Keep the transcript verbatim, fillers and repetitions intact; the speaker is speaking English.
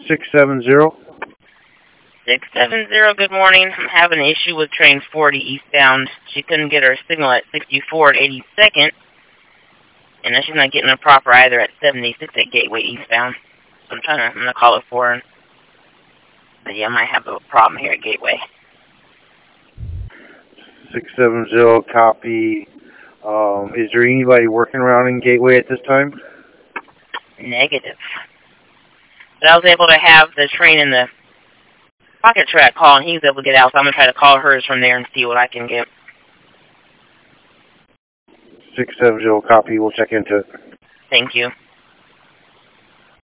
six seven zero. six seven zero, good morning. I'm having an issue with train forty eastbound. She couldn't get her signal at sixty-four at eighty-second. And then she's not getting a proper either at seventy-six at Gateway eastbound. So I'm trying to, I'm going to call it for her. But yeah, I might have a problem here at Gateway. six seven zero, copy. Um, is there anybody working around in Gateway at this time? Negative. But I was able to have the train in the pocket track call, and he was able to get out, so I'm going to try to call hers from there and see what I can get. six seven zero, copy. We'll check into it. Thank you.